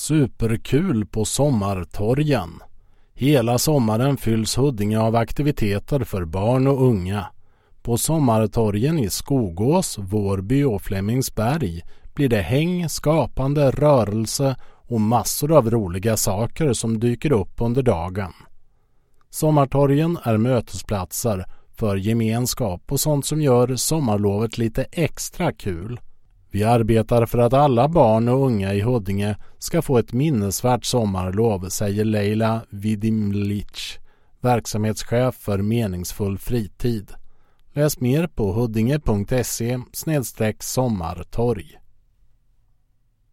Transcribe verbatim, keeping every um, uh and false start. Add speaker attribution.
Speaker 1: Superkul på sommartorgen. Hela sommaren fylls Huddinge av aktiviteter för barn och unga. På sommartorgen i Skogås, Vårby och Flemingsberg blir det häng, skapande, rörelse och massor av roliga saker som dyker upp under dagen. Sommartorgen är mötesplatser för gemenskap och sånt som gör sommarlovet lite extra kul. Vi arbetar för att alla barn och unga i Huddinge ska få ett minnesvärt sommarlov, säger Leila Vidimlic, verksamhetschef för meningsfull fritid. Läs mer på huddinge punkt se snedstreck sommartorg.